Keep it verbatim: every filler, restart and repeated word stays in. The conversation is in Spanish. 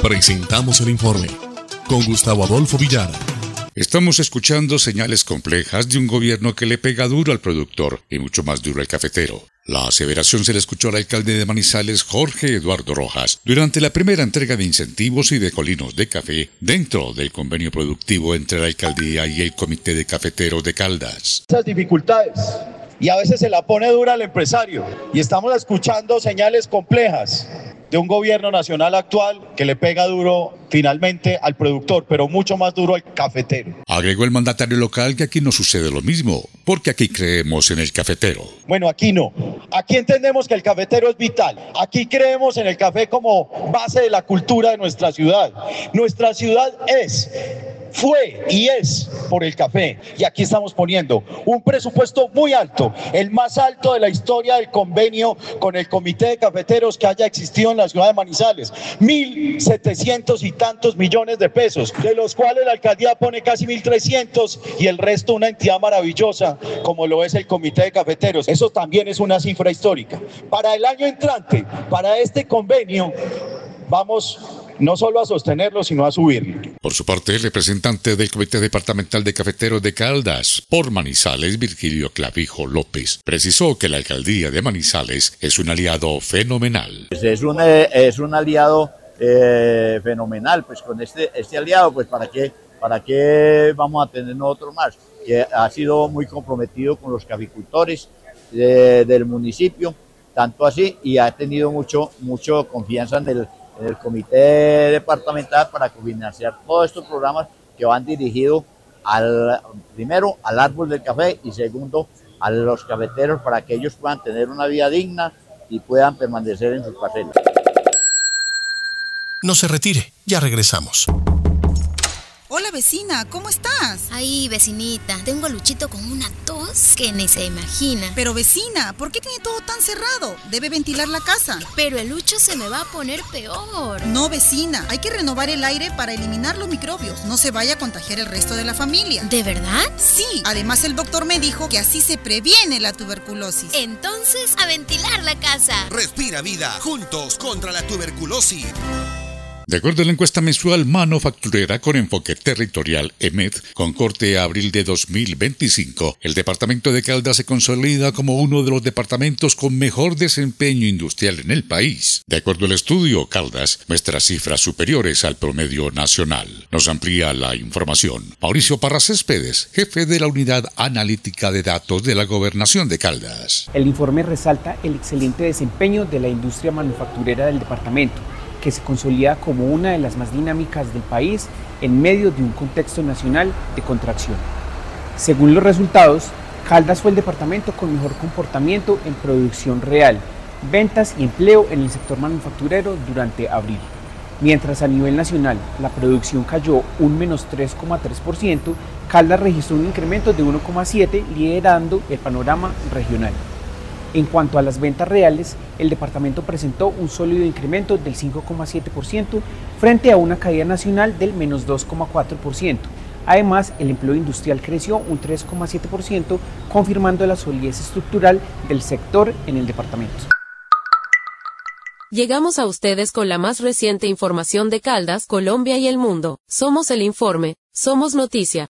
Presentamos el informe con Gustavo Adolfo Villara. Estamos escuchando señales complejas de un gobierno que le pega duro al productor y mucho más duro al cafetero. La aseveración se le escuchó al alcalde de Manizales, Jorge Eduardo Rojas, durante la primera entrega de incentivos y de colinos de café dentro del convenio productivo entre la alcaldía y el Comité de Cafeteros de Caldas. Esas dificultades, y a veces se la pone dura al empresario, y estamos escuchando señales complejas de un gobierno nacional actual que le pega duro finalmente al productor, pero mucho más duro al cafetero. Agregó el mandatario local que aquí no sucede lo mismo, porque aquí creemos en el cafetero. Bueno, aquí no. Aquí entendemos que el cafetero es vital. Aquí creemos en el café como base de la cultura de nuestra ciudad. Nuestra ciudad es, fue y es por el café. Y aquí estamos poniendo un presupuesto muy alto, el más alto de la historia del convenio con el Comité de Cafeteros que haya existido en la ciudad de Manizales. Mil setecientos y tantos millones de pesos, de los cuales la alcaldía pone casi mil trescientos y el resto una entidad maravillosa como lo es el Comité de Cafeteros. Eso también es una cifra histórica. Para el año entrante, para este convenio, vamos no solo a sostenerlo, sino a subirlo. Por su parte, el representante del Comité Departamental de Cafeteros de Caldas por Manizales, Virgilio Clavijo López, precisó que la alcaldía de Manizales es un aliado fenomenal. Pues es, un, eh, es un aliado eh, fenomenal, pues con este, este aliado, pues para qué, para qué vamos a tener nosotros más, que ha sido muy comprometido con los caficultores de, del municipio, tanto así, y ha tenido mucho, mucho confianza en el en el comité departamental para cofinanciar todos estos programas que van dirigidos al, primero al árbol del café y segundo a los cafeteros para que ellos puedan tener una vida digna y puedan permanecer en sus parcelas. No se retire, ya regresamos. Hola vecina, ¿cómo estás? Ay, vecinita, tengo a Luchito con una tos que ni se imagina. Pero vecina, ¿por qué tiene todo tan cerrado? Debe ventilar la casa. Pero el Lucho se me va a poner peor. No vecina, hay que renovar el aire para eliminar los microbios. No se vaya a contagiar el resto de la familia. ¿De verdad? Sí, además el doctor me dijo que así se previene la tuberculosis. Entonces, a ventilar la casa. Respira vida, juntos contra la tuberculosis. De acuerdo a la encuesta mensual manufacturera con enfoque territorial E M E D, con corte a abril de dos mil veinticinco, el departamento de Caldas se consolida como uno de los departamentos con mejor desempeño industrial en el país. De acuerdo al estudio, Caldas muestra cifras superiores al promedio nacional. Nos amplía la información Mauricio Parra Céspedes, jefe de la Unidad Analítica de Datos de la Gobernación de Caldas. El informe resalta el excelente desempeño de la industria manufacturera del departamento, que se consolida como una de las más dinámicas del país en medio de un contexto nacional de contracción. Según los resultados, Caldas fue el departamento con mejor comportamiento en producción real, ventas y empleo en el sector manufacturero durante abril. Mientras a nivel nacional la producción cayó un menos tres coma tres por ciento, Caldas registró un incremento de uno coma siete por ciento, liderando el panorama regional. En cuanto a las ventas reales, el departamento presentó un sólido incremento del cinco coma siete por ciento frente a una caída nacional del menos dos coma cuatro por ciento. Además, el empleo industrial creció un tres coma siete por ciento, confirmando la solidez estructural del sector en el departamento. Llegamos a ustedes con la más reciente información de Caldas, Colombia y el mundo. Somos el informe, somos noticia.